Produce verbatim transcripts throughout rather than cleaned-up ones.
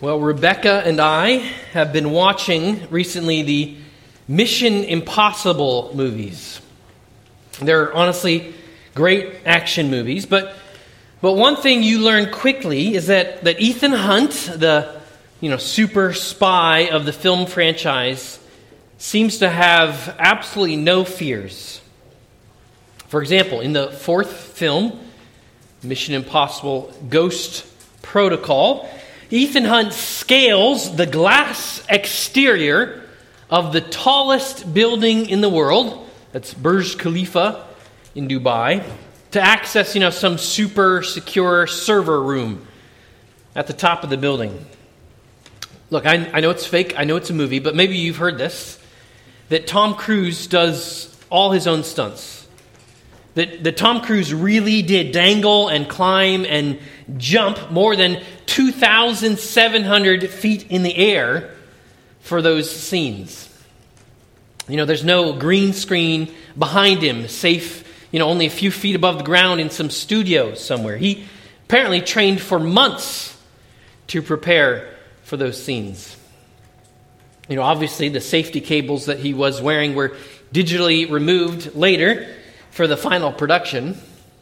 Well, Rebecca and I have been watching recently the Mission Impossible movies. They're honestly great action movies, but but one thing you learn quickly is that, that Ethan Hunt, the you know super spy of the film franchise, seems to have absolutely no fears. For example, in the fourth film, Mission Impossible Ghost Protocol, Ethan Hunt scales the glass exterior of the tallest building in the world, that's Burj Khalifa in Dubai, to access, you know, some super secure server room at the top of the building. Look, I, I know it's fake, I know it's a movie, but maybe you've heard this, that Tom Cruise does all his own stunts. That, that Tom Cruise really did dangle and climb and jump more than two thousand seven hundred feet in the air for those scenes. You know, there's no green screen behind him, safe, you know, only a few feet above the ground in some studio somewhere. He apparently trained for months to prepare for those scenes. You know, obviously the safety cables that he was wearing were digitally removed later for the final production.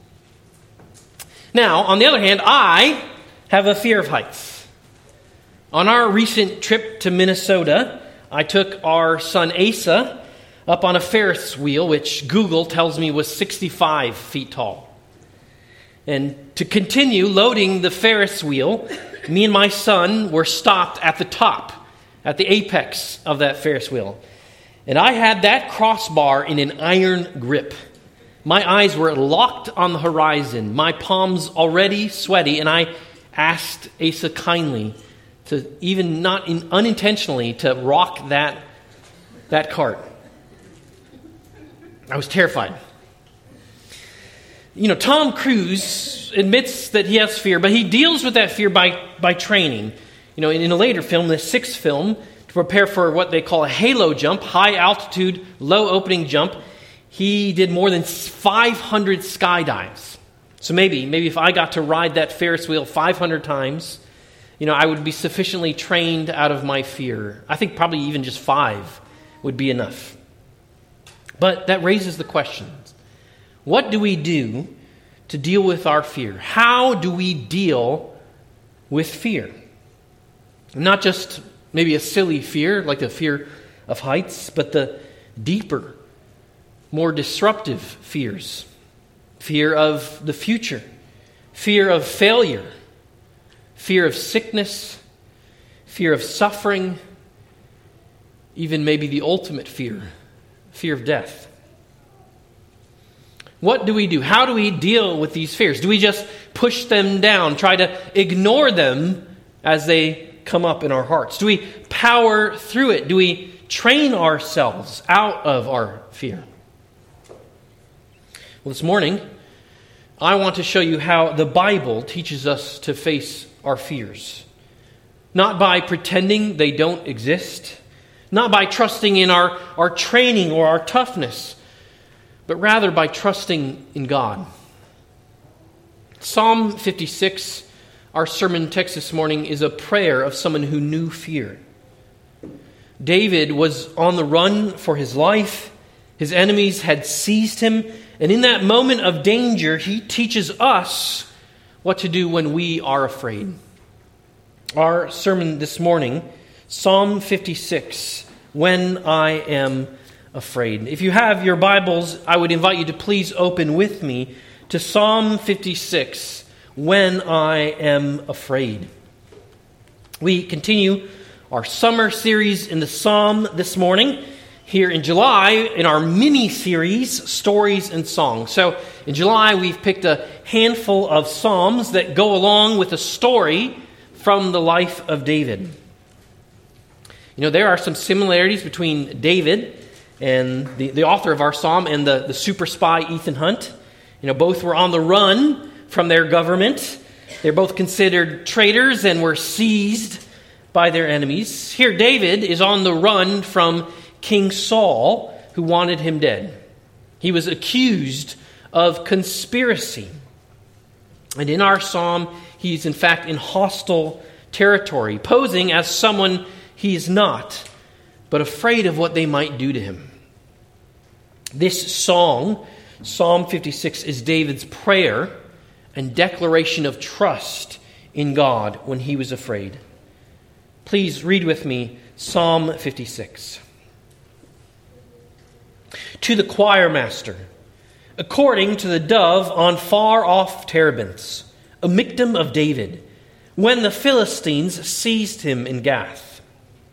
Now, on the other hand, I have a fear of heights. On our recent trip to Minnesota, I took our son Asa up on a Ferris wheel, which Google tells me was sixty-five feet tall. And to continue loading the Ferris wheel, me and my son were stopped at the top, at the apex of that Ferris wheel. And I had that crossbar in an iron grip. My eyes were locked on the horizon, my palms already sweaty, and I asked Asa kindly to, even not in, unintentionally, to rock that, that cart. I was terrified. You know, Tom Cruise admits that he has fear, but he deals with that fear by, by training. You know, in, in a later film, the sixth film, to prepare for what they call a halo jump, high altitude, low opening jump, he did more than five hundred skydives. So maybe, maybe if I got to ride that Ferris wheel five hundred times, you know, I would be sufficiently trained out of my fear. I think probably even just five would be enough. But that raises the question, what do we do to deal with our fear? How do we deal with fear? Not just maybe a silly fear, like the fear of heights, but the deeper, more disruptive fears. Fear of the future. Fear of failure. Fear of sickness. Fear of suffering. Even maybe the ultimate fear. Fear of death. What do we do? How do we deal with these fears? Do we just push them down, try to ignore them as they come up in our hearts? Do we power through it? Do we train ourselves out of our fear? Well, this morning, I want to show you how the Bible teaches us to face our fears. Not by pretending they don't exist, not by trusting in our, our training or our toughness, but rather by trusting in God. Psalm fifty-six, our sermon text this morning, is a prayer of someone who knew fear. David was on the run for his life. His enemies had seized him. And in that moment of danger, he teaches us what to do when we are afraid. Our sermon this morning, Psalm fifty-six, When I Am Afraid. If you have your Bibles, I would invite you to please open with me to Psalm fifty-six, When I Am Afraid. We continue our summer series in the Psalm this morning. Here in July, in our mini-series, Stories and Songs. So in July, we've picked a handful of psalms that go along with a story from the life of David. You know, there are some similarities between David and the, the author of our psalm and the, the super spy Ethan Hunt. You know, both were on the run from their government. They're both considered traitors and were seized by their enemies. Here, David is on the run from King Saul, who wanted him dead. He was accused of conspiracy. And in our psalm, he's in fact in hostile territory, posing as someone he is not, but afraid of what they might do to him. This song, Psalm fifty-six, is David's prayer and declaration of trust in God when he was afraid. Please read with me Psalm fifty-six. To the choir master, according to the dove on far-off terebinths, a Michtam of David, when the Philistines seized him in Gath.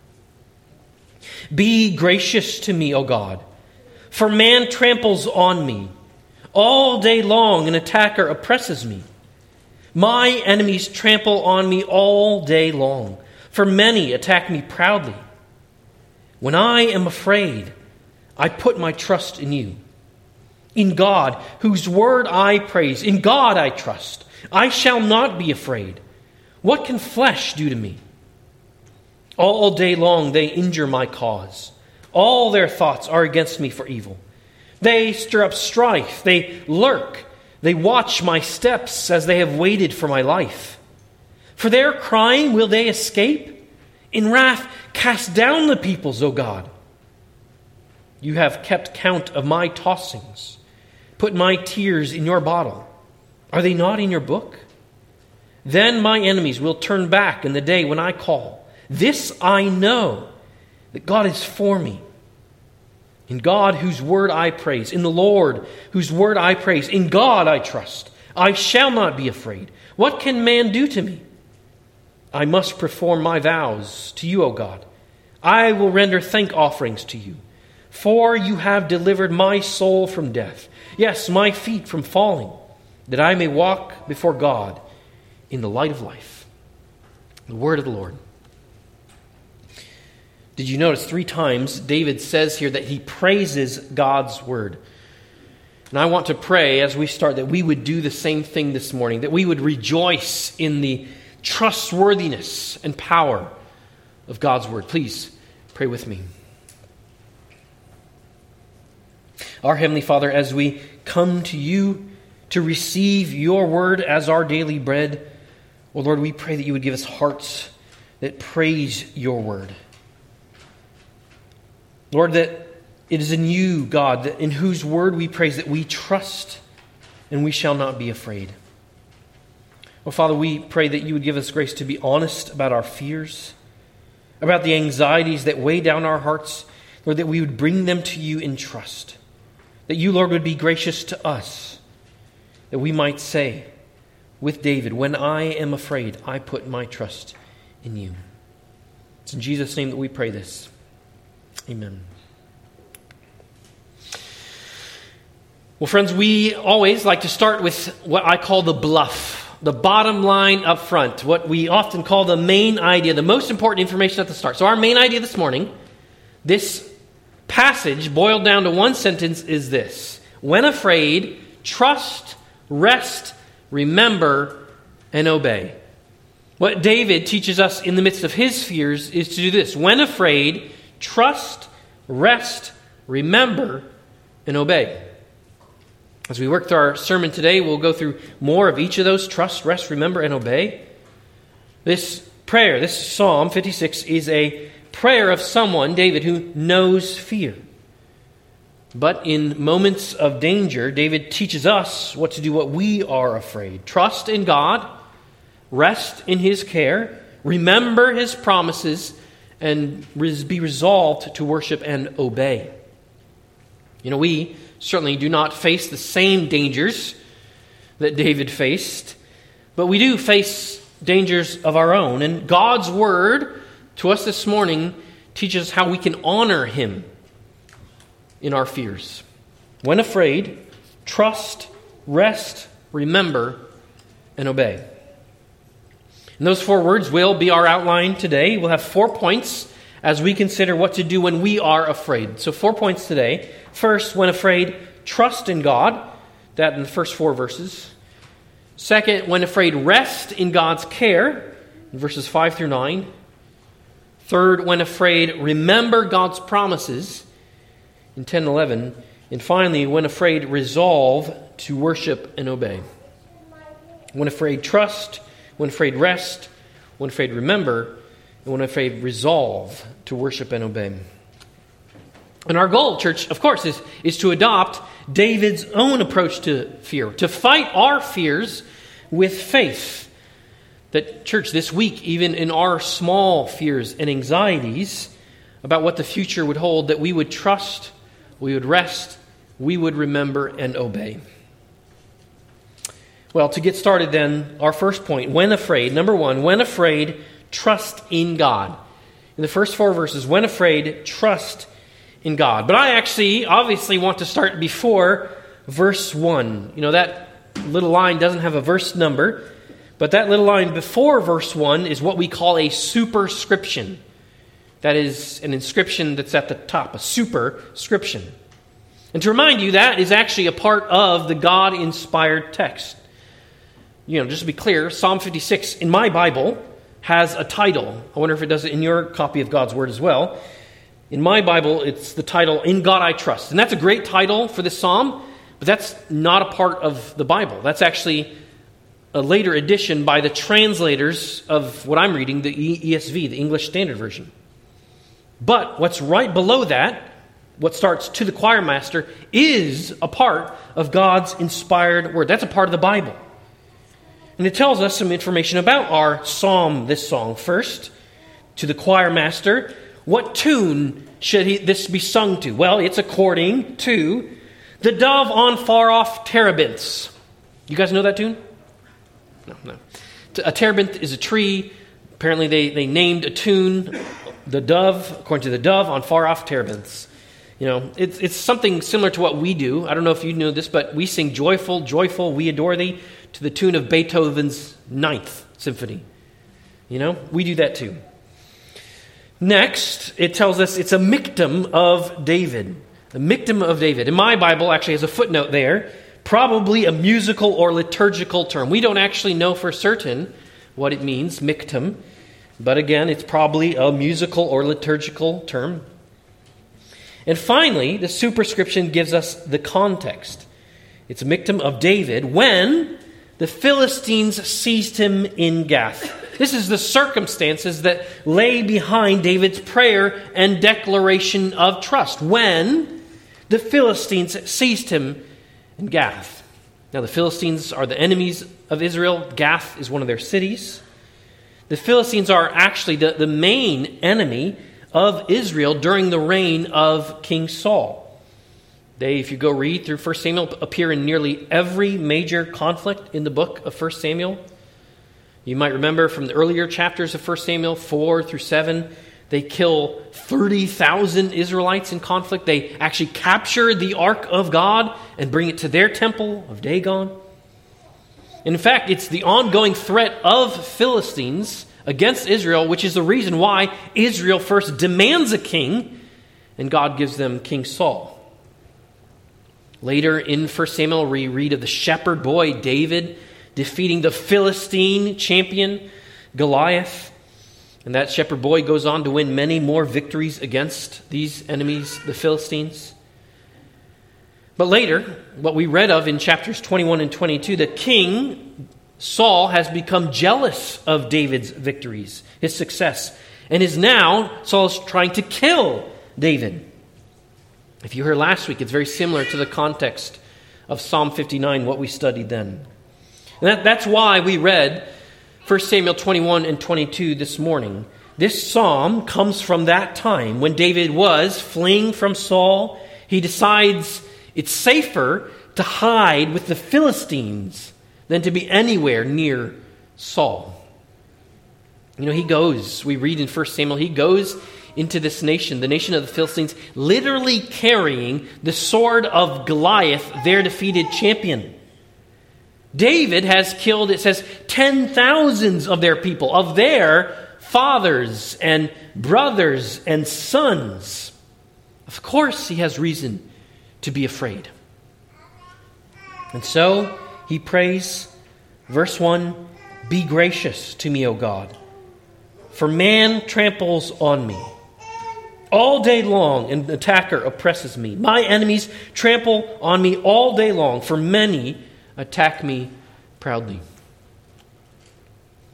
Be gracious to me, O God, for man tramples on me. All day long an attacker oppresses me. My enemies trample on me all day long, for many attack me proudly. When I am afraid, I put my trust in you. In God, whose word I praise, in God I trust. I shall not be afraid. What can flesh do to me? All day long they injure my cause. All their thoughts are against me for evil. They stir up strife. They lurk. They watch my steps as they have waited for my life. For their crying will they escape? In wrath cast down the peoples, O God. You have kept count of my tossings. Put my tears in your bottle. Are they not in your book? Then my enemies will turn back in the day when I call. This I know, that God is for me. In God, whose word I praise. In the Lord, whose word I praise. In God I trust. I shall not be afraid. What can man do to me? I must perform my vows to you, O God. I will render thank offerings to you. For you have delivered my soul from death. Yes, my feet from falling, that I may walk before God in the light of life. The word of the Lord. Did you notice three times David says here that he praises God's word? And I want to pray as we start that we would do the same thing this morning, that we would rejoice in the trustworthiness and power of God's word. Please pray with me. Our Heavenly Father, as we come to you to receive your word as our daily bread, oh Lord, we pray that you would give us hearts that praise your word. Lord, that it is in you, God, that in whose word we praise, that we trust and we shall not be afraid. Oh, Father, we pray that you would give us grace to be honest about our fears, about the anxieties that weigh down our hearts. Lord, that we would bring them to you in trust. That you, Lord, would be gracious to us, that we might say with David, when I am afraid, I put my trust in you. It's in Jesus' name that we pray this. Amen. Well, friends, we always like to start with what I call the bluff, the bottom line up front, what we often call the main idea, the most important information at the start. So our main idea this morning, this passage boiled down to one sentence is this: when afraid, trust, rest, remember, and obey. What David teaches us in the midst of his fears is to do this: when afraid, trust, rest, remember, and obey. As we work through our sermon today, we'll go through more of each of those: trust, rest, remember, and obey. This prayer, this Psalm fifty-six, is a prayer of someone, David, who knows fear. But in moments of danger, David teaches us what to do what we are afraid. Trust in God, rest in his care, remember his promises, and be resolved to worship and obey. You know, we certainly do not face the same dangers that David faced, but we do face dangers of our own. And God's word to us this morning teaches how we can honor him in our fears. When afraid, trust, rest, remember, and obey. And those four words will be our outline today. We'll have four points as we consider what to do when we are afraid. So four points today. First, when afraid, trust in God. That in the first four verses. Second, when afraid, rest in God's care. In verses five through nine. Third, when afraid, remember God's promises. In ten and eleven. And finally, when afraid, resolve to worship and obey. When afraid, trust. When afraid, rest. when afraid, remember, and when afraid, resolve to worship and obey. And our goal, church, of course, is, is to adopt David's own approach to fear, to fight our fears with faith. That, church, this week, even in our small fears and anxieties about what the future would hold, that we would trust, we would rest, we would remember and obey. Well, to get started then, our first point, when afraid, number one, when afraid, trust in God. In the first four verses, when afraid, trust in God. But I actually, obviously, want to start before verse one. You know, that little line doesn't have a verse number, but that little line before verse one is what we call a superscription. That is an inscription that's at the top, a superscription. And to remind you, that is actually a part of the God-inspired text. You know, just to be clear, Psalm fifty-six in my Bible has a title. I wonder if it does it in your copy of God's Word as well. In my Bible, it's the title, In God I Trust. And that's a great title for this psalm, but that's not a part of the Bible. That's actually a later addition by the translators of what I'm reading, the E S V, the English Standard Version. But what's right below that, what starts to the choir master, is a part of God's inspired Word. That's a part of the Bible. And it tells us some information about our psalm, this song. First, to the choir master, what tune should he, this be sung to? Well, it's according to the dove on far-off terebinths. You guys know that tune? No, no. A terebinth is a tree. Apparently they, they named a tune, the dove, according to the dove on far-off terebinths. You know, it's, it's something similar to what we do. I don't know if you know this, but we sing Joyful, Joyful, We Adore Thee to the tune of Beethoven's Ninth Symphony. You know, we do that too. Next, it tells us it's a miktam of David. The miktam of David. In my Bible, actually has a footnote there. Probably a musical or liturgical term. We don't actually know for certain what it means, miktam. But again, it's probably a musical or liturgical term. And finally, the superscription gives us the context. It's a miktam of David when the Philistines seized him in Gath. This is the circumstances that lay behind David's prayer and declaration of trust. When the Philistines seized him in Gath. Now, the Philistines are the enemies of Israel. Gath is one of their cities. The Philistines are actually the, the main enemy of Israel during the reign of King Saul. They, if you go read through First Samuel, appear in nearly every major conflict in the book of First Samuel. You might remember from the earlier chapters of First Samuel, four through seven, they kill thirty thousand Israelites in conflict. They actually capture the Ark of God and bring it to their temple of Dagon. And in fact, it's the ongoing threat of Philistines against Israel, which is the reason why Israel first demands a king, and God gives them King Saul. Later in First Samuel, we read of the shepherd boy David defeating the Philistine champion Goliath. And that shepherd boy goes on to win many more victories against these enemies, the Philistines. But later, what we read of in chapters twenty-one and twenty-two, the king, Saul, has become jealous of David's victories, his success, and is now, Saul is trying to kill David. If you heard last week, it's very similar to the context of Psalm fifty-nine, what we studied then. And that, that's why we read First Samuel twenty-one and twenty-two this morning. This psalm comes from that time when David was fleeing from Saul. He decides it's safer to hide with the Philistines than to be anywhere near Saul. You know, he goes, we read in First Samuel, he goes into this nation, the nation of the Philistines, literally carrying the sword of Goliath, their defeated champion. David has killed, it says, ten thousands of their people, of their fathers and brothers and sons. Of course, he has reason to be afraid. And so he prays, verse one, "Be gracious to me, O God, for man tramples on me. All day long an attacker oppresses me. My enemies trample on me all day long, for many attack me proudly."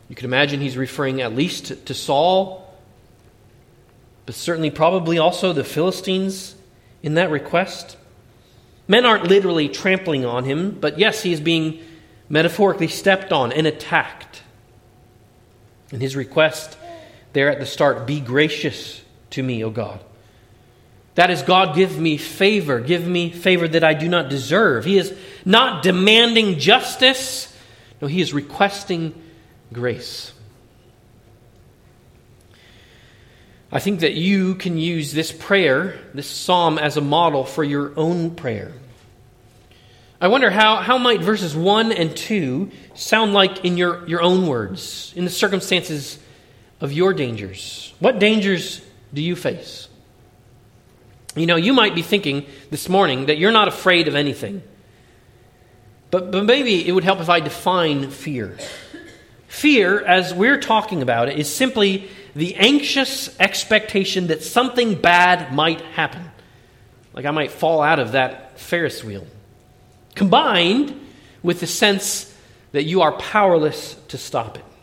You can imagine he's referring at least to, to Saul, but certainly probably also the Philistines in that request. Men aren't literally trampling on him, but yes, he is being metaphorically stepped on and attacked. And his request there at the start, be gracious to me, O God. That is, God, give me favor. Give me favor that I do not deserve. He is not demanding justice. No, he is requesting grace. I think that you can use this prayer, this psalm, as a model for your own prayer. I wonder how, how might verses one and two sound like in your, your own words, in the circumstances of your dangers. What dangers do you face? You know, you might be thinking this morning that you're not afraid of anything. But, but maybe it would help if I define fear. Fear, as we're talking about it, is simply the anxious expectation that something bad might happen. Like I might fall out of that Ferris wheel. Combined with the sense that you are powerless to stop it.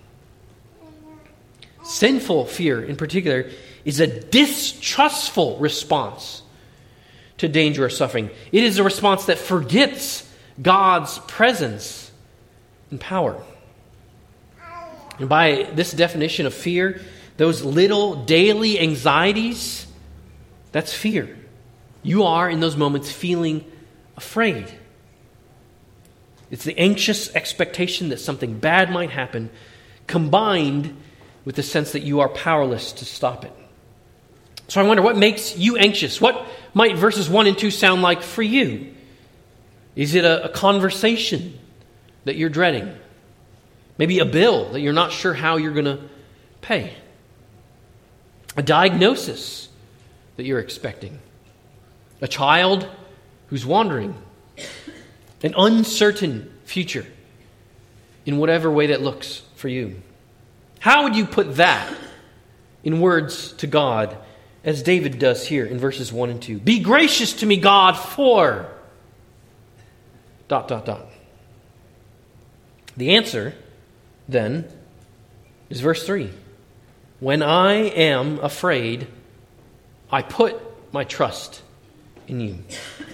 Sinful fear, in particular, is a distrustful response to danger or suffering. It is a response that forgets God's presence and power. And by this definition of fear, those little daily anxieties, that's fear. You are, in those moments, feeling afraid. It's the anxious expectation that something bad might happen, combined with the sense that you are powerless to stop it. So I wonder, what makes you anxious? What might verses one and two sound like for you? Is it a, a conversation that you're dreading? Maybe a bill that you're not sure how you're going to pay? A diagnosis that you're expecting? A child who's wandering? An uncertain future in whatever way that looks for you? How would you put that in words to God, as David does here in verses one and two? Be gracious to me, God, for... dot, dot, dot. The answer, then, is verse three. When I am afraid, I put my trust in you.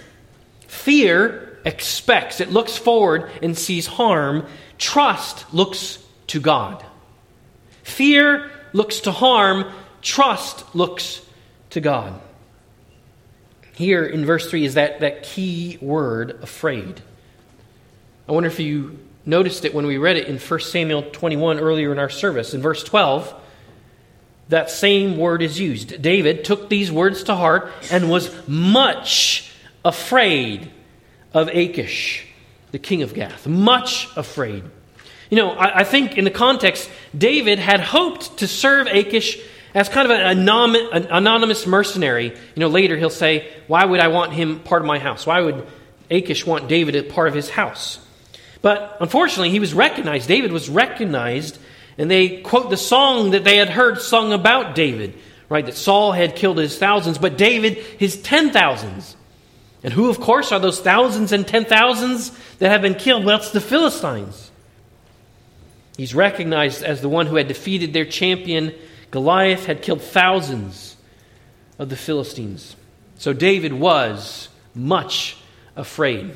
Fear expects, it looks forward and sees harm. Trust looks to God. Fear looks to harm. Trust looks to God. Here in verse three is that, that key word, afraid. I wonder if you noticed it when we read it in First Samuel twenty-one earlier in our service. In verse twelve, that same word is used. David took these words to heart and was much afraid of Achish, the king of Gath. Much afraid. You know, I, I think in the context, David had hoped to serve Achish as kind of an anonymous, an anonymous mercenary. You know, later he'll say, why would I want him part of my house? Why would Achish want David as part of his house? But unfortunately, he was recognized. David was recognized, and they quote the song that they had heard sung about David, right? That Saul had killed his thousands, but David his ten thousands. And who, of course, are those thousands and ten thousands that have been killed? Well, it's the Philistines. He's recognized as the one who had defeated their champion. Goliath had killed thousands of the Philistines. So David was much afraid.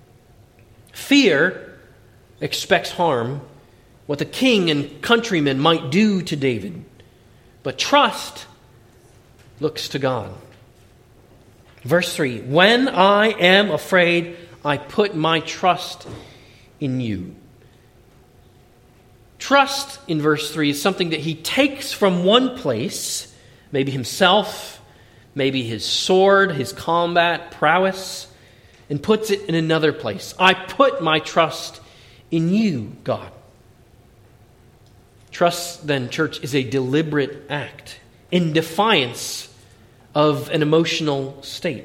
Fear expects harm, what the king and countrymen might do to David. But trust looks to God. Verse three, when I am afraid, I put my trust in you. Trust, in verse three, is something that he takes from one place, maybe himself, maybe his sword, his combat prowess, and puts it in another place. I put my trust in you, God. Trust, then, church, is a deliberate act in defiance of an emotional state.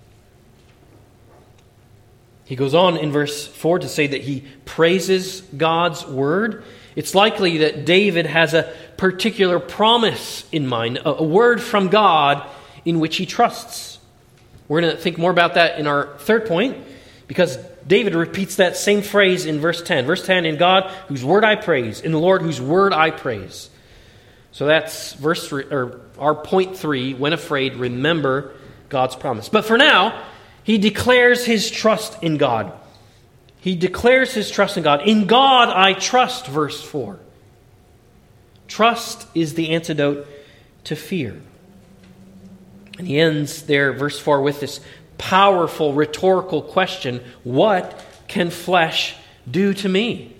He goes on in verse four to say that he praises God's word. It's likely that David has a particular promise in mind, a, a word from God in which he trusts. We're going to think more about that in our third point, because David repeats that same phrase in verse ten. Verse ten, in God whose word I praise, in the Lord whose word I praise. So that's verse three, or our point three, when afraid, remember God's promise. But for now, he declares his trust in God. He declares his trust in God. In God I trust, verse four. Trust is the antidote to fear. And he ends there, verse four, with this powerful rhetorical question: what can flesh do to me?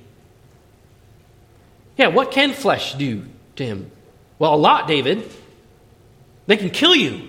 Yeah, what can flesh do to him? Well, a lot, David. They can kill you.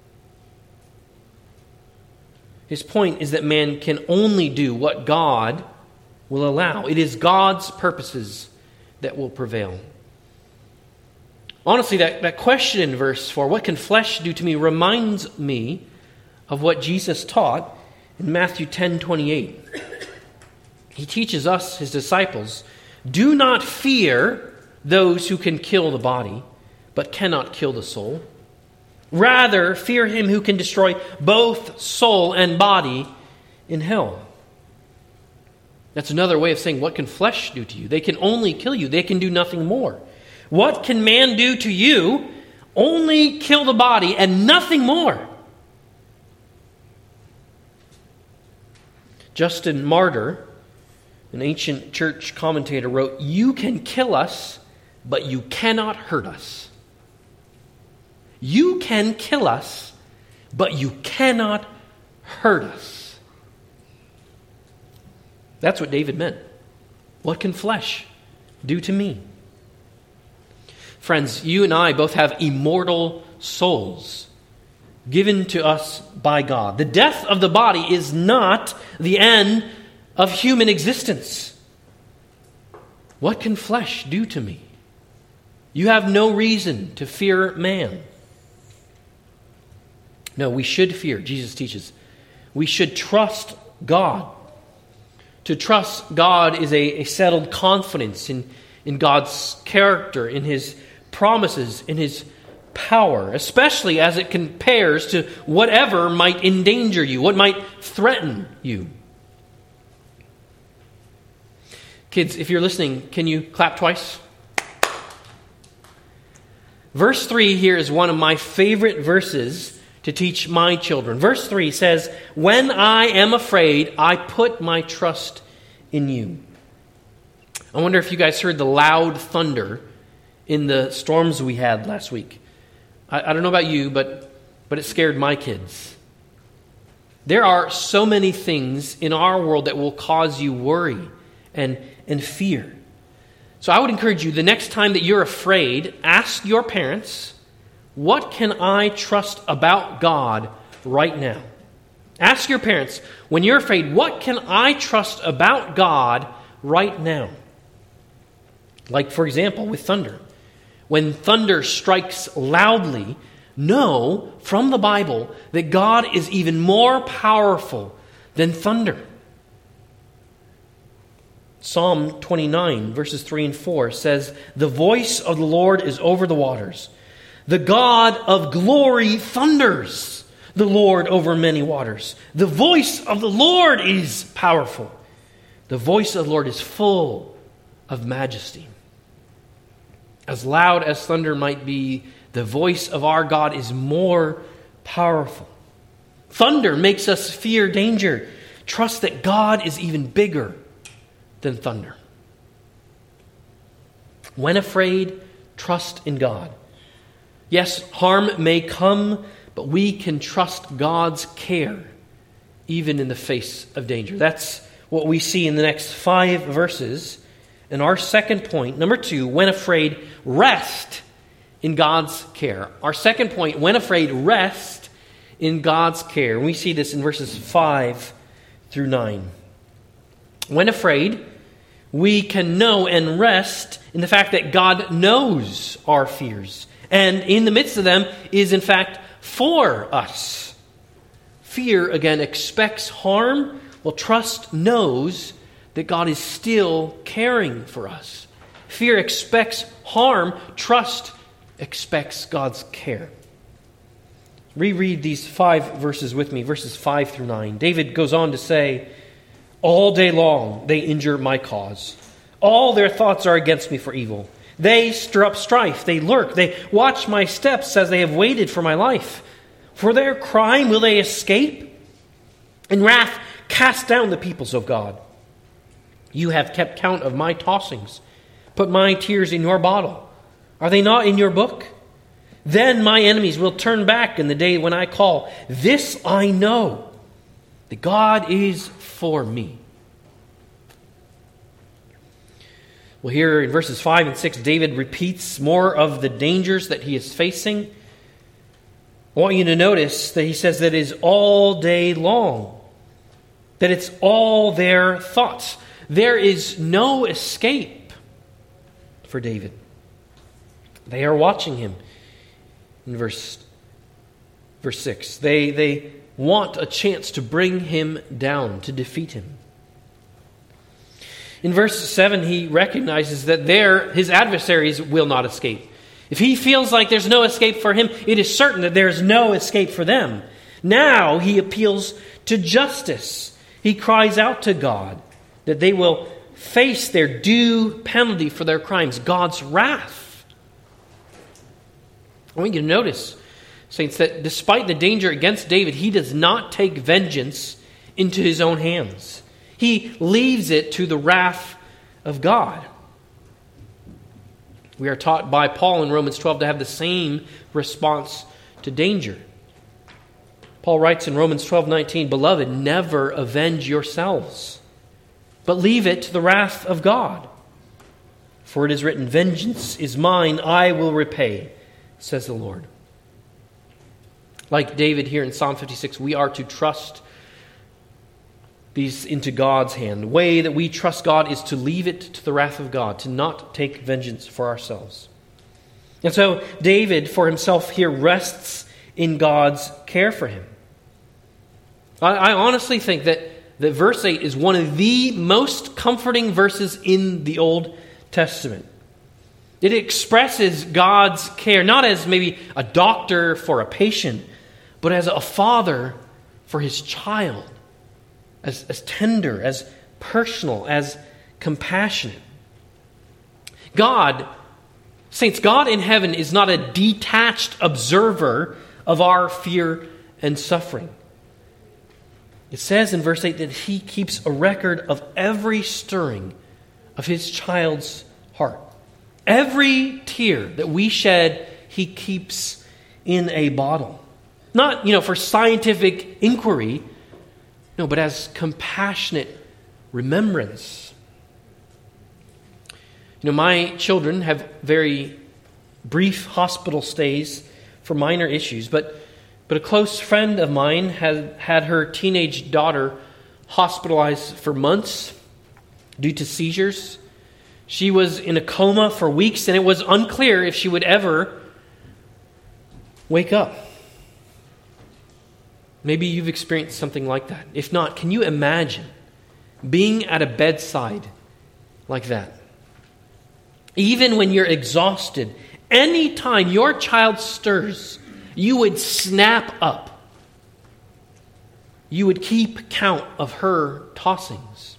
His point is that man can only do what God will allow. It is God's purposes that will prevail. Honestly, that, that question in verse four, what can flesh do to me, reminds me of what Jesus taught in Matthew ten twenty-eight. He teaches us, his disciples, do not fear those who can kill the body, but cannot kill the soul. Rather, fear him who can destroy both soul and body in hell. That's another way of saying, what can flesh do to you? They can only kill you. They can do nothing more. What can man do to you? Only kill the body and nothing more. Justin Martyr, an ancient church commentator, wrote, you can kill us, but you cannot hurt us. You can kill us, but you cannot hurt us. That's what David meant. What can flesh do to me? Friends, you and I both have immortal souls given to us by God. The death of the body is not the end of human existence. What can flesh do to me? You have no reason to fear man. No, we should fear, Jesus teaches. We should trust God. To trust God is a, a settled confidence in, in God's character, in his promises, in his power, especially as it compares to whatever might endanger you, what might threaten you. Kids, if you're listening, can you clap twice? Verse three here is one of my favorite verses to teach my children. Verse three says, when I am afraid, I put my trust in you. I wonder if you guys heard the loud thunder in the storms we had last week. I, I don't know about you, but, but it scared my kids. There are so many things in our world that will cause you worry and, and fear. So I would encourage you, the next time that you're afraid, ask your parents, what can I trust about God right now? Ask your parents, when you're afraid, what can I trust about God right now? Like, for example, with thunder. When thunder strikes loudly, know from the Bible that God is even more powerful than thunder. Psalm twenty-nine, verses three and four says, the voice of the Lord is over the waters. The God of glory thunders, the Lord over many waters. The voice of the Lord is powerful. The voice of the Lord is full of majesty. As loud as thunder might be, the voice of our God is more powerful. Thunder makes us fear danger. Trust that God is even bigger than thunder. When afraid, trust in God. Yes, harm may come, but we can trust God's care even in the face of danger. That's what we see in the next five verses. And our second point, number two, when afraid, rest in God's care. Our second point, when afraid, rest in God's care. We see this in verses five through nine. When afraid, we can know and rest in the fact that God knows our fears, and in the midst of them is in fact for us. Fear, again, expects harm, while trust knows that God is still caring for us. Fear expects harm, trust expects God's care. Reread these five verses with me, verses five through nine. David goes on to say, All day long they injure my cause. All their thoughts are against me for evil. They stir up strife. They lurk. They watch my steps as they have waited for my life. For their crime will they escape? In wrath cast down the peoples of God. You have kept count of my tossings. Put my tears in your bottle. Are they not in your book? Then my enemies will turn back in the day when I call. This I know, that God is for me. Well, here in verses five and six, David repeats more of the dangers that he is facing. I want you to notice that he says that it is all day long, that it's all their thoughts. There is no escape for David. They are watching him. In verse, verse six, they, they want a chance to bring him down, to defeat him. In verse seven, he recognizes that there his adversaries will not escape. If he feels like there's no escape for him, it is certain that there's no escape for them. Now he appeals to justice. He cries out to God that they will face their due penalty for their crimes, God's wrath. I want you to notice, saints, that despite the danger against David, he does not take vengeance into his own hands. He leaves it to the wrath of God. We are taught by Paul in Romans twelve to have the same response to danger. Paul writes in Romans twelve nineteen, Beloved, never avenge yourselves, but leave it to the wrath of God. For it is written, Vengeance is mine, I will repay, says the Lord. Like David here in Psalm fifty-six, we are to trust these into God's hand. The way that we trust God is to leave it to the wrath of God, to not take vengeance for ourselves. And so David, for himself here, rests in God's care for him. I, I honestly think that, that verse eight is one of the most comforting verses in the Old Testament. It expresses God's care, not as maybe a doctor for a patient, but as a father for his child. As, as tender, as personal, as compassionate. God, saints, God in heaven is not a detached observer of our fear and suffering. It says in verse eight that he keeps a record of every stirring of his child's heart. Every tear that we shed, he keeps in a bottle. Not, you know, for scientific inquiry, no, but as compassionate remembrance. You know, my children have very brief hospital stays for minor issues, but but a close friend of mine had had her teenage daughter hospitalized for months due to seizures. She was in a coma for weeks, and it was unclear if she would ever wake up. Maybe you've experienced something like that. If not, can you imagine being at a bedside like that? Even when you're exhausted, any time your child stirs, you would snap up. You would keep count of her tossings.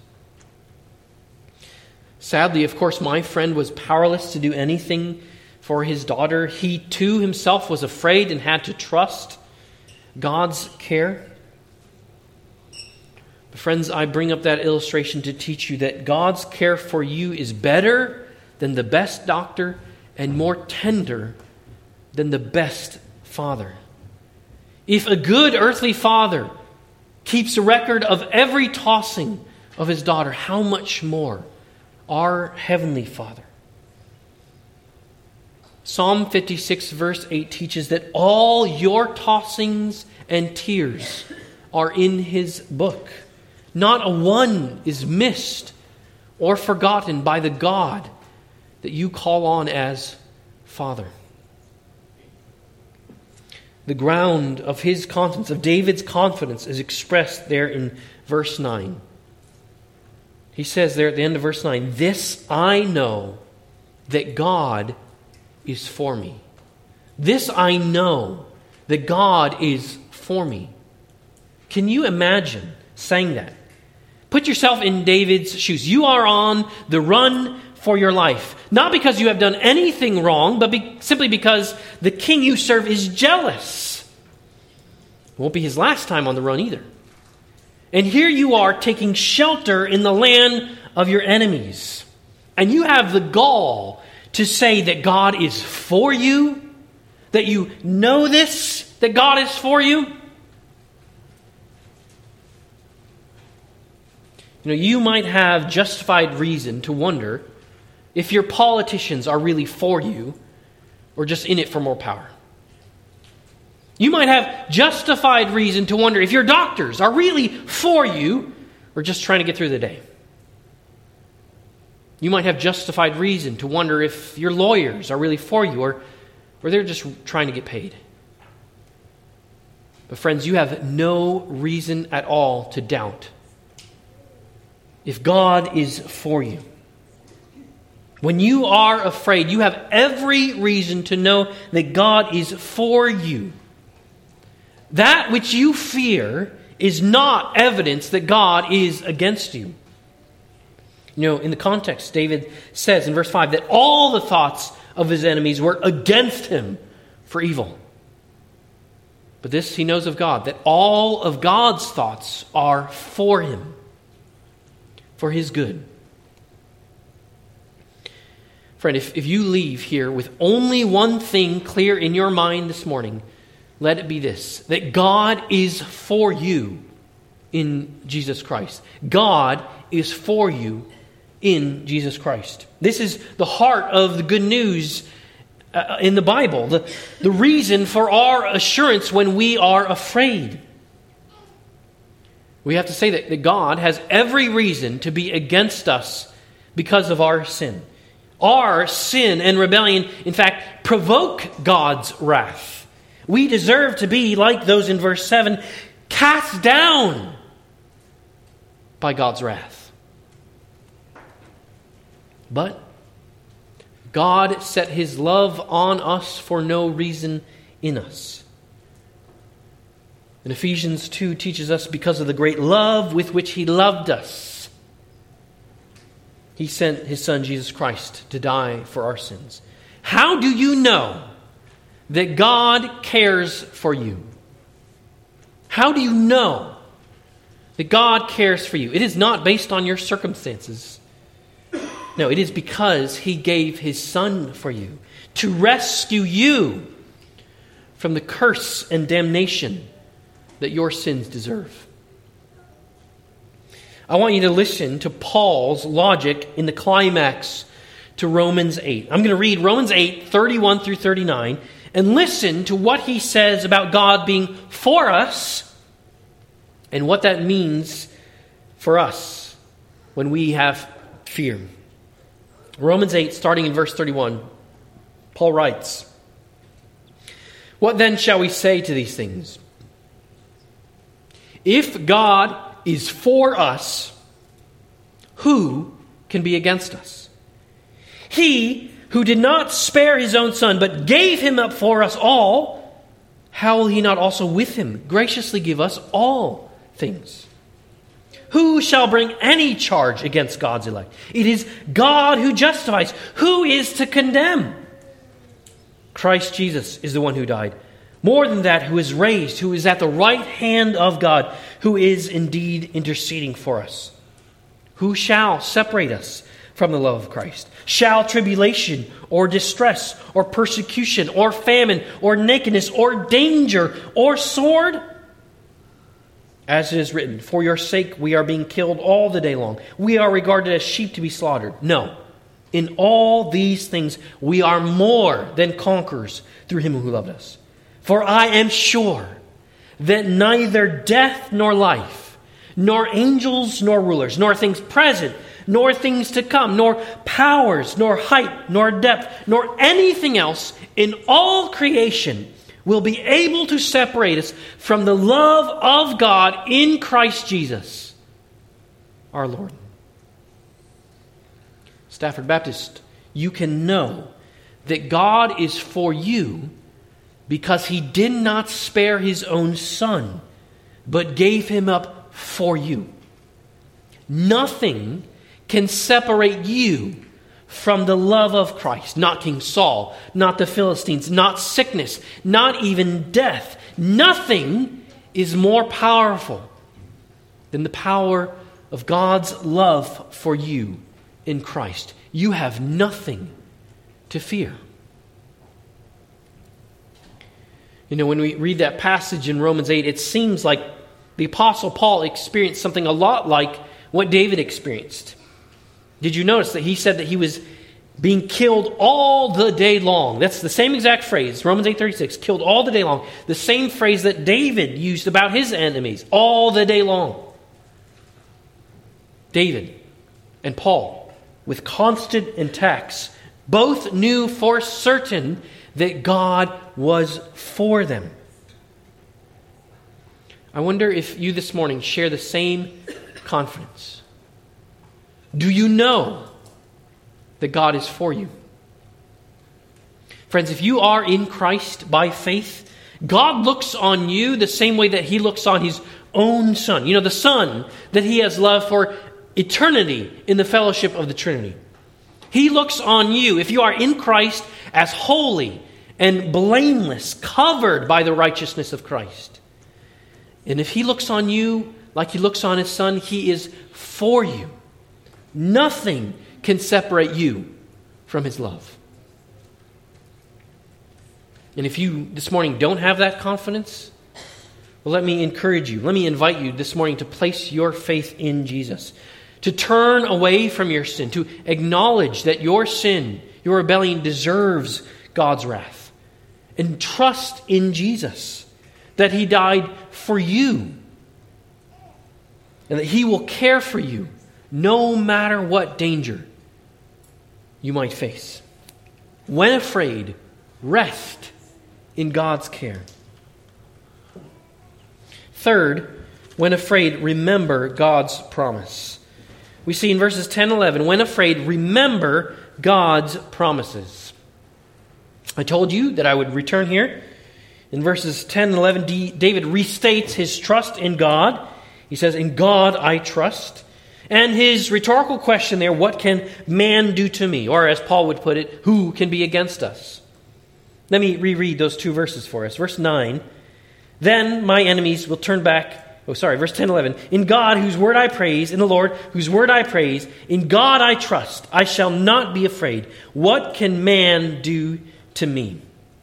Sadly, of course, my friend was powerless to do anything for his daughter. He too himself was afraid and had to trust God's care. But friends, I bring up that illustration to teach you that God's care for you is better than the best doctor and more tender than the best father. If a good earthly father keeps a record of every tossing of his daughter, how much more our Heavenly Father? Psalm fifty-six verse eight teaches that all your tossings and tears are in His book. Not a one is missed or forgotten by the God that you call on as Father. The ground of his confidence, of David's confidence, is expressed there in verse nine. He says there at the end of verse nine, This I know, that God is for me. This I know, that God is for me. Can you imagine saying that? Put yourself in David's shoes. You are on the run for your life. Not because you have done anything wrong, but be, simply because the king you serve is jealous. It won't be his last time on the run either. And here you are taking shelter in the land of your enemies. And you have the gall to say that God is for you, that you know this, that God is for you. You know, you might have justified reason to wonder if your politicians are really for you or just in it for more power. You might have justified reason to wonder if your doctors are really for you or just trying to get through the day. You might have justified reason to wonder if your lawyers are really for you or, or they're just trying to get paid. But friends, you have no reason at all to doubt if God is for you. When you are afraid, you have every reason to know that God is for you. That which you fear is not evidence that God is against you. You know, in the context, David says in verse five that all the thoughts of his enemies were against him for evil. But this he knows of God, that all of God's thoughts are for him, for his good. Friend, if, if you leave here with only one thing clear in your mind this morning, let it be this, that God is for you in Jesus Christ. God is for you in Jesus Christ. This is the heart of the good news uh, in the Bible, the, the reason for our assurance when we are afraid. We have to say that, that God has every reason to be against us because of our sin. Our sin and rebellion, in fact, provoke God's wrath. We deserve to be, like those in verse seven, cast down by God's wrath. But God set his love on us for no reason in us. And Ephesians two teaches us because of the great love with which he loved us, he sent his Son, Jesus Christ, to die for our sins. How do you know that God cares for you? How do you know that God cares for you? It is not based on your circumstances. No, it is because he gave his Son for you to rescue you from the curse and damnation that your sins deserve. I want you to listen to Paul's logic in the climax to Romans eight. I'm going to read Romans eight, thirty-one through thirty-nine, and listen to what he says about God being for us and what that means for us when we have fear. Romans eight, starting in verse thirty-one, Paul writes, "What then shall we say to these things? If God is for us, who can be against us? He who did not spare his own Son, but gave him up for us all, how will he not also with him graciously give us all things? Who shall bring any charge against God's elect? It is God who justifies. Who is to condemn? Christ Jesus is the one who died. More than that, who is raised, who is at the right hand of God, who is indeed interceding for us. Who shall separate us from the love of Christ? Shall tribulation or distress or persecution or famine or nakedness or danger or sword? As it is written, for your sake we are being killed all the day long. We are regarded as sheep to be slaughtered. No, in all these things we are more than conquerors through him who loved us. For I am sure that neither death nor life, nor angels nor rulers, nor things present, nor things to come, nor powers, nor height, nor depth, nor anything else in all creation will be able to separate us from the love of God in Christ Jesus, our Lord." Stafford Baptist, you can know that God is for you because he did not spare his own Son, but gave him up for you. nothing can separate you from the love of Christ. Not King Saul, not the Philistines, not sickness, not even death. Nothing is more powerful than the power of God's love for you in Christ. You have nothing to fear. You know, when we read that passage in Romans eight, it seems like the Apostle Paul experienced something a lot like what David experienced. Did you notice that he said that he was being killed all the day long? That's the same exact phrase, Romans eight thirty-six, killed all the day long. The same phrase that David used about his enemies, all the day long. David and Paul, with constant attacks, both knew for certain that God was for them. I wonder if you this morning share the same confidence. Do you know that God is for you? Friends, if you are in Christ by faith, God looks on you the same way that He looks on His own Son. You know, the Son that He has loved for eternity in the fellowship of the Trinity. He looks on you, if you are in Christ, as holy and blameless, covered by the righteousness of Christ. And if He looks on you like He looks on His Son, He is for you. Nothing can separate you from His love. And if you this morning don't have that confidence, well, let me encourage you. Let me invite you this morning to place your faith in Jesus. To turn away from your sin. To acknowledge that your sin, your rebellion deserves God's wrath. And trust in Jesus. That He died for you. And that He will care for you no matter what danger you might face. When afraid, rest in God's care. Third, when afraid, remember God's promise. We see in verses ten and eleven, when afraid, remember God's promises. I told you that I would return here. In verses ten and eleven, David restates his trust in God. He says, "In God I trust." And his rhetorical question there, what can man do to me? Or as Paul would put it, who can be against us? Let me reread those two verses for us. Verse nine, "Then my enemies will turn back." Oh, sorry, verse ten, eleven. "In God, whose word I praise, in the Lord, whose word I praise, in God I trust. I shall not be afraid. What can man do to me?"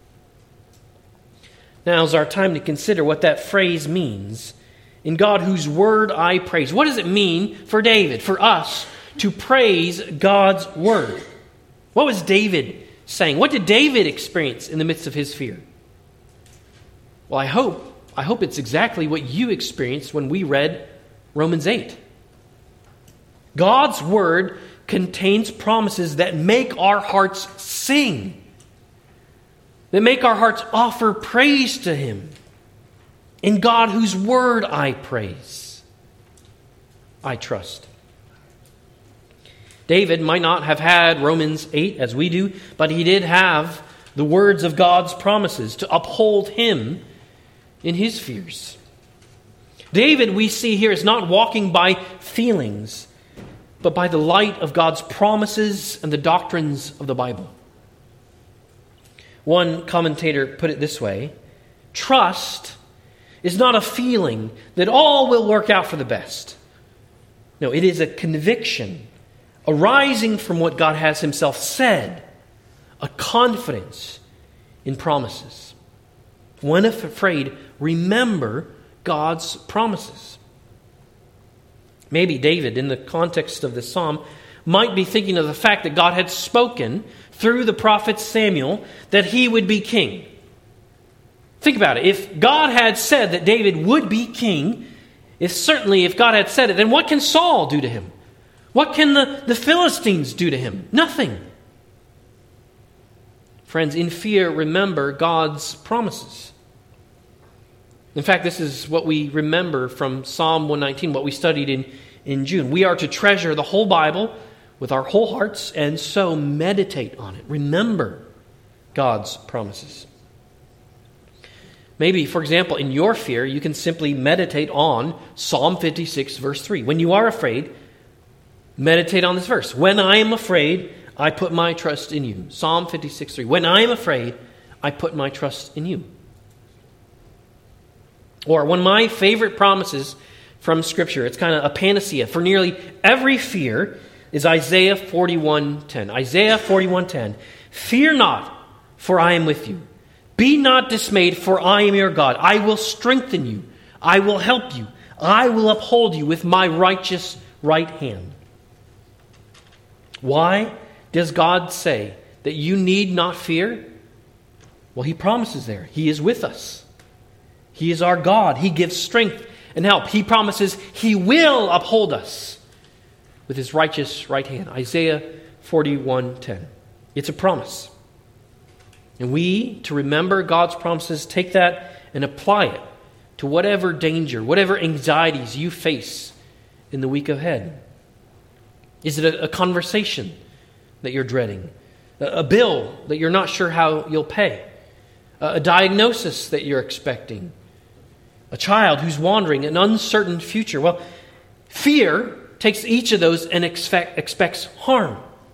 Now is our time to consider what that phrase means. In God, whose word I praise. What does it mean for David, for us, to praise God's word? What was David saying? What did David experience in the midst of his fear? Well, I hope, I hope it's exactly what you experienced when we read Romans eight. God's word contains promises that make our hearts sing, that make our hearts offer praise to Him. In God, whose word I praise, I trust. David might not have had Romans eight as we do, but he did have the words of God's promises to uphold him in his fears. David, we see here, is not walking by feelings, but by the light of God's promises and the doctrines of the Bible. One commentator put it this way: trust is not a feeling that all will work out for the best. No, it is a conviction arising from what God has Himself said, a confidence in promises. When afraid, remember God's promises. Maybe David, in the context of this psalm, might be thinking of the fact that God had spoken through the prophet Samuel that he would be king. Think about it. If God had said that David would be king, if certainly if God had said it, then what can Saul do to him? What can the, the Philistines do to him? Nothing. Friends, in fear, remember God's promises. In fact, this is what we remember from Psalm one nineteen, what we studied in, in June. We are to treasure the whole Bible with our whole hearts and so meditate on it. Remember God's promises. Maybe, for example, in your fear, you can simply meditate on Psalm fifty-six, verse three. When you are afraid, meditate on this verse. When I am afraid, I put my trust in you. Psalm fifty-six three. When I am afraid, I put my trust in you. Or one of my favorite promises from Scripture, it's kind of a panacea for nearly every fear, is Isaiah forty-one ten. Isaiah forty-one ten. Fear not, for I am with you. Be not dismayed, for I am your God. I will strengthen you. I will help you. I will uphold you with my righteous right hand. Why does God say that you need not fear? Well, He promises there. He is with us. He is our God. He gives strength and help. He promises He will uphold us with His righteous right hand. Isaiah forty-one ten. It's a promise. And we, to remember God's promises, take that and apply it to whatever danger, whatever anxieties you face in the week ahead. Is it a, a conversation that you're dreading? A, a bill that you're not sure how you'll pay? A, a diagnosis that you're expecting? A child who's wandering an uncertain future? Well, fear takes each of those and expect, expects harm.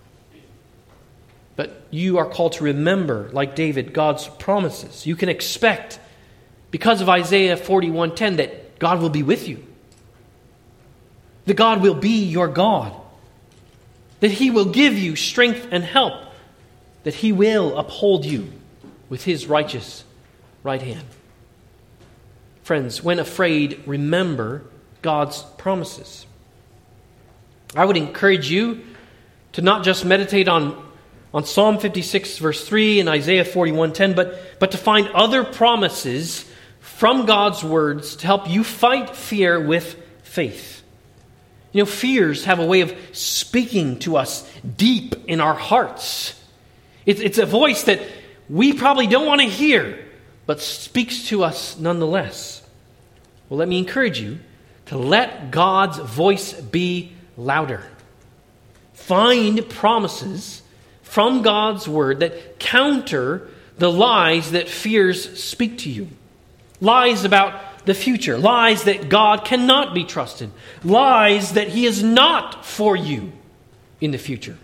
But you are called to remember, like David, God's promises. You can expect, because of Isaiah forty-one ten, that God will be with you. That God will be your God. That He will give you strength and help. That He will uphold you with His righteous right hand. Friends, when afraid, remember God's promises. I would encourage you to not just meditate on On Psalm fifty-six, verse three, and Isaiah forty-one ten, but, but to find other promises from God's words to help you fight fear with faith. You know, fears have a way of speaking to us deep in our hearts. It's, it's a voice that we probably don't want to hear, but speaks to us nonetheless. Well, let me encourage you to let God's voice be louder. Find promises from God's word that counter the lies that fears speak to you. Lies about the future. Lies that God cannot be trusted. Lies that He is not for you in the future.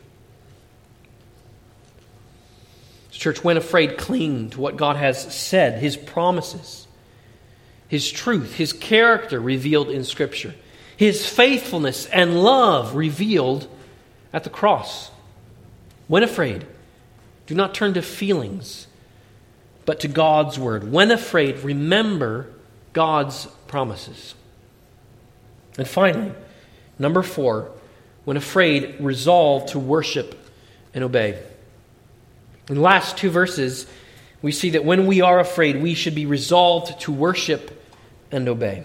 Church, when afraid, cling to what God has said, His promises, His truth, His character revealed in Scripture, His faithfulness and love revealed at the cross. When afraid, do not turn to feelings, but to God's word. When afraid, remember God's promises. And finally, number four, when afraid, resolve to worship and obey. In the last two verses, we see that when we are afraid, we should be resolved to worship and obey.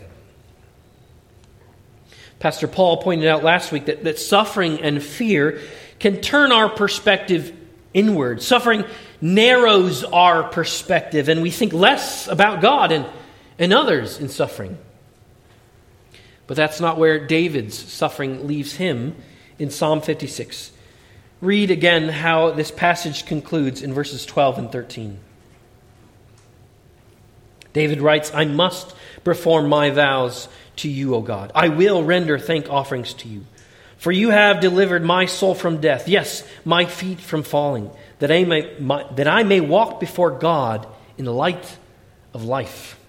Pastor Paul pointed out last week that, that suffering and fear can turn our perspective inward. Suffering narrows our perspective, and we think less about God and, and others in suffering. But that's not where David's suffering leaves him in Psalm fifty-six. Read again how this passage concludes in verses twelve and thirteen. David writes, I must perform my vows to you, O God. I will render thank offerings to you. For you have delivered my soul from death, yes, my feet from falling, that I may, my, that I may walk before God in the light of life.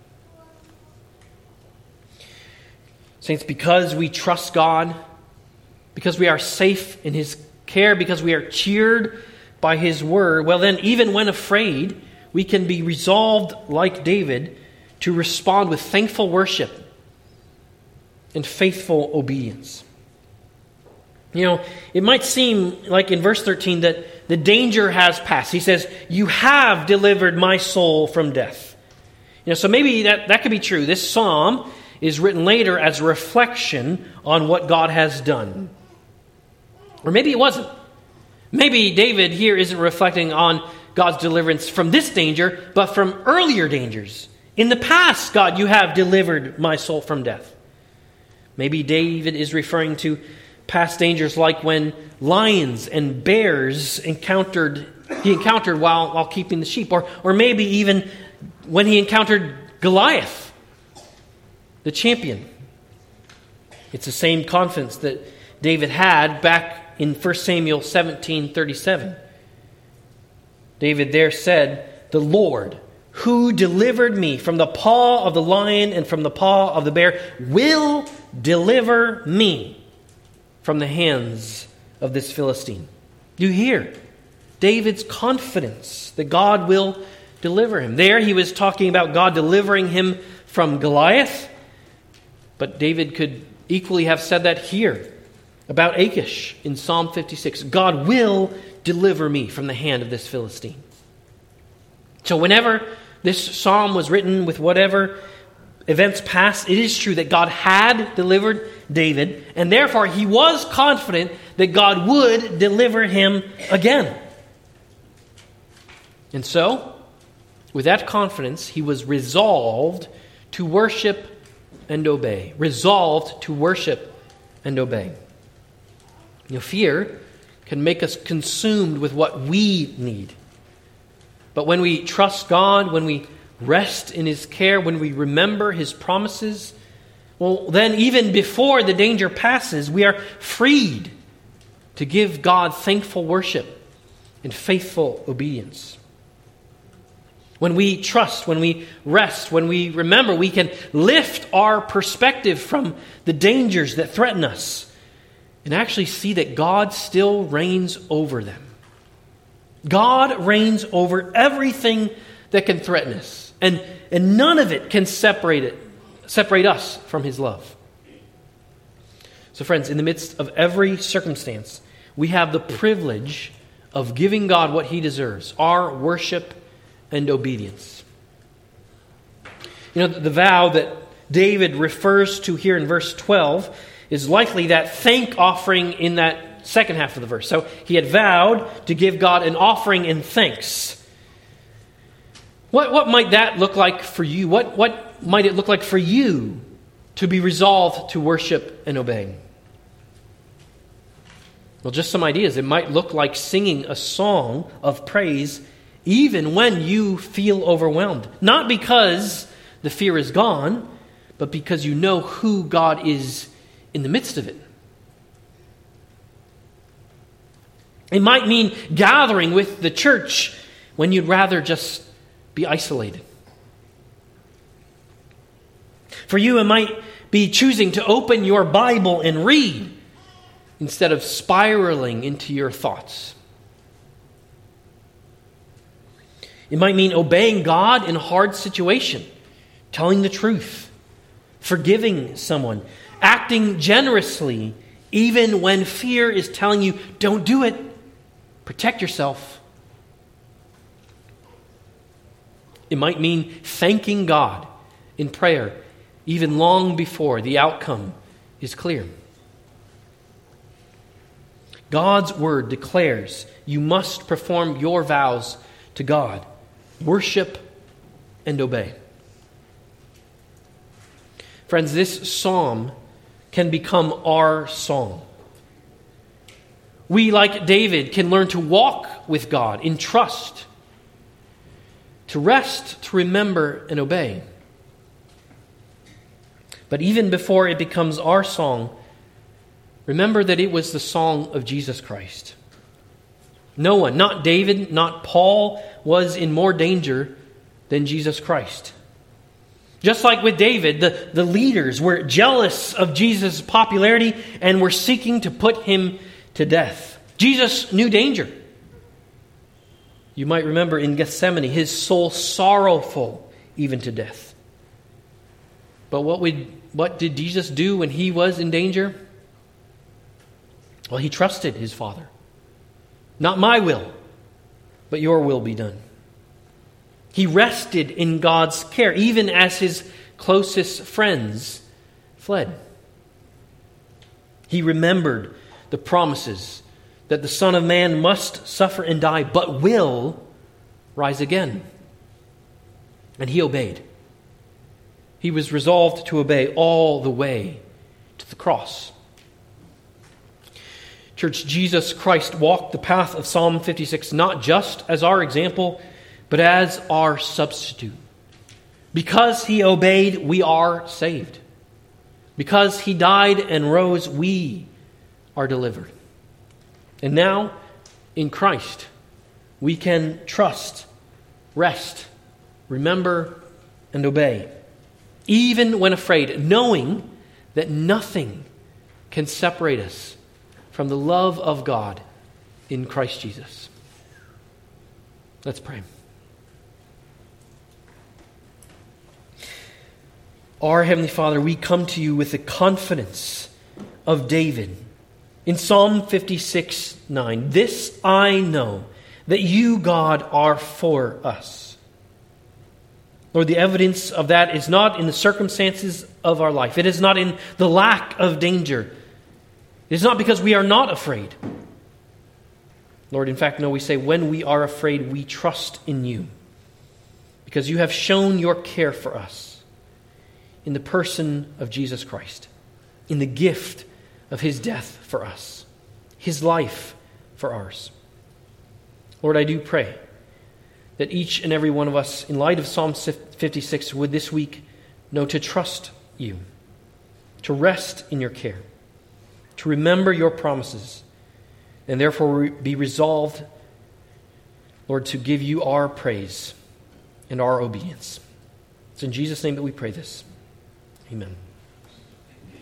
Saints, because we trust God, because we are safe in His care, because we are cheered by His word, well then, even when afraid, we can be resolved, like David, to respond with thankful worship and faithful obedience. You know, it might seem like in verse thirteen that the danger has passed. He says, you have delivered my soul from death. You know, so maybe that, that could be true. This psalm is written later as a reflection on what God has done. Or maybe it wasn't. Maybe David here isn't reflecting on God's deliverance from this danger, but from earlier dangers. In the past, God, you have delivered my soul from death. Maybe David is referring to past dangers like when lions and bears encountered he encountered while, while keeping the sheep. Or, or maybe even when he encountered Goliath, the champion. It's the same confidence that David had back in First Samuel seventeen thirty-seven. David there said, "The Lord, who delivered me from the paw of the lion and from the paw of the bear, will deliver me from the hands of this Philistine." You hear David's confidence that God will deliver him. There he was talking about God delivering him from Goliath, but David could equally have said that here about Achish in Psalm fifty-six. God will deliver me from the hand of this Philistine. So whenever this psalm was written, with whatever events past, it is true that God had delivered David, and therefore he was confident that God would deliver him again. And so, with that confidence, he was resolved to worship and obey. Resolved to worship and obey. You know, fear can make us consumed with what we need. But when we trust God, when we rest in His care, when we remember His promises, well, then even before the danger passes, we are freed to give God thankful worship and faithful obedience. When we trust, when we rest, when we remember, we can lift our perspective from the dangers that threaten us and actually see that God still reigns over them. God reigns over everything that can threaten us, and, and none of it can separate it, separate us from His love. So friends, in the midst of every circumstance, we have the privilege of giving God what He deserves, our worship and obedience. You know, the vow that David refers to here in verse twelve is likely that thank offering in that second half of the verse. So he had vowed to give God an offering in thanks. What, what might that look like for you? What, what might it look like for you to be resolved to worship and obey? Well, just some ideas. It might look like singing a song of praise even when you feel overwhelmed. Not because the fear is gone, but because you know who God is in the midst of it. It might mean gathering with the church when you'd rather just be isolated. For you, it might be choosing to open your Bible and read instead of spiraling into your thoughts. It might mean obeying God in a hard situation, telling the truth, forgiving someone, acting generously even when fear is telling you, don't do it. Protect yourself. It might mean thanking God in prayer even long before the outcome is clear. God's word declares you must perform your vows to God. Worship and obey. Friends, this psalm can become our song. We, like David, can learn to walk with God in trust, to rest, to remember, and obey. But even before it becomes our song, remember that it was the song of Jesus Christ. No one, not David, not Paul, was in more danger than Jesus Christ. Just like with David, the, the leaders were jealous of Jesus' popularity and were seeking to put him to death. Jesus knew danger. You might remember in Gethsemane, his soul sorrowful even to death. But what would, what did Jesus do when he was in danger? Well, he trusted his Father. Not my will, but your will be done. He rested in God's care, even as his closest friends fled. He remembered the promises that the Son of Man must suffer and die, but will rise again. And he obeyed. He was resolved to obey all the way to the cross. Church, Jesus Christ walked the path of Psalm fifty-six not just as our example, but as our substitute. Because he obeyed, we are saved. Because he died and rose, we are delivered. And now, in Christ, we can trust, rest, remember, and obey, even when afraid, knowing that nothing can separate us from the love of God in Christ Jesus. Let's pray. Our Heavenly Father, we come to you with the confidence of David in Psalm fifty-six nine. This I know, that you, God, are for us. Lord, the evidence of that is not in the circumstances of our life. It is not in the lack of danger. It is not because we are not afraid. Lord, in fact, no, we say when we are afraid, we trust in you, because you have shown your care for us in the person of Jesus Christ, in the gift of his death for us, his life for ours. Lord, I do pray that each and every one of us, in light of Psalm fifty-six, would this week know to trust you, to rest in your care, to remember your promises, and therefore be resolved, Lord, to give you our praise and our obedience. It's in Jesus' name that we pray this. Amen.